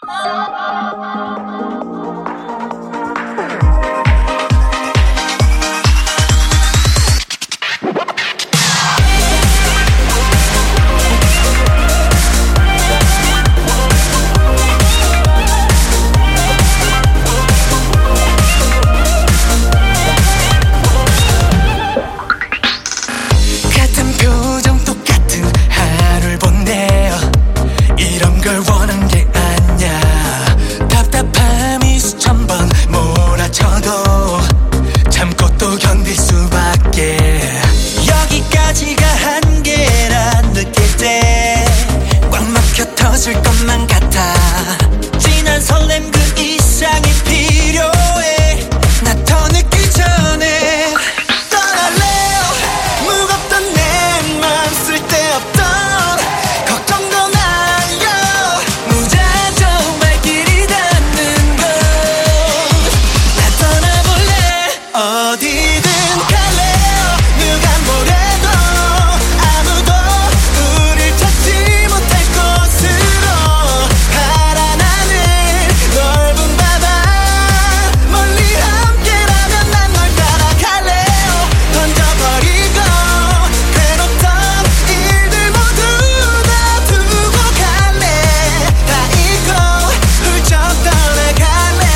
터질 것만 같아. 진한 설렘 그 이상이 필요해. 나 더 늦기 전에 떠날래요. 무겁던 내 맘 쓸데없던 걱정도 날려. 무작정 발길이 닿는 곳 나 떠나볼래. 어디든 갈래요. 누가 뭐래도 아무도 우릴 찾지 못할 곳으로. 파란 하늘 넓은 바다 멀리 함께라면 난 널 따라갈래요. 던져버리고 괴롭던 일들 모두 다 두고 갈래. 다 잊고 훌쩍 떠나갈래.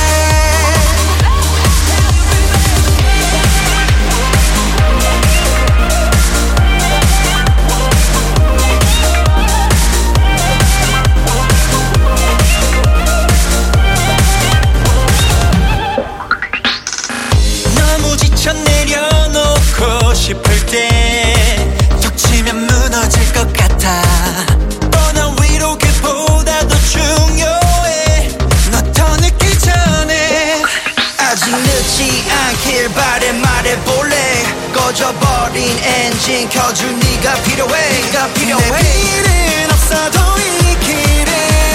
너무 지쳐 내려놓고 싶을 때 툭 치면 무너질 것 같아. 뻔한 위로 그보다 더 중요해. 너 더 늦기 전에 아직 늦지 않길 바래. 말해볼래. 꺼져버린 엔진 켜줄 네가 필요해. 내 필은 없어도 이 길에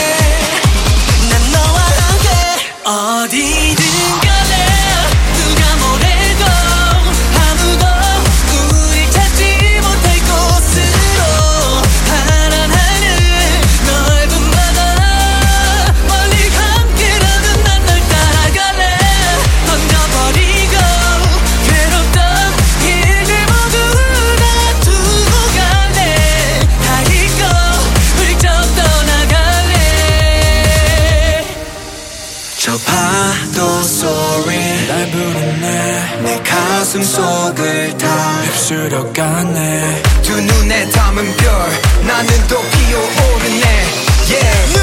난 너와 함께. 어디든 갈래. 누가 뭐래도 아무도 우릴 찾지 못할 곳으로. 파란 하늘 넓은 바다 멀리 함께라면 난 널 따라갈래. 던져버리고 괴롭던 일들 모두 다 두고 갈래. 다 잊고 훌쩍 떠나갈래. 저 파도 소리 날 부르네. 내 가슴 속을 다 휩쓸어가네. 두 눈에 담은 별 나는 또 피어오르네. Yeah.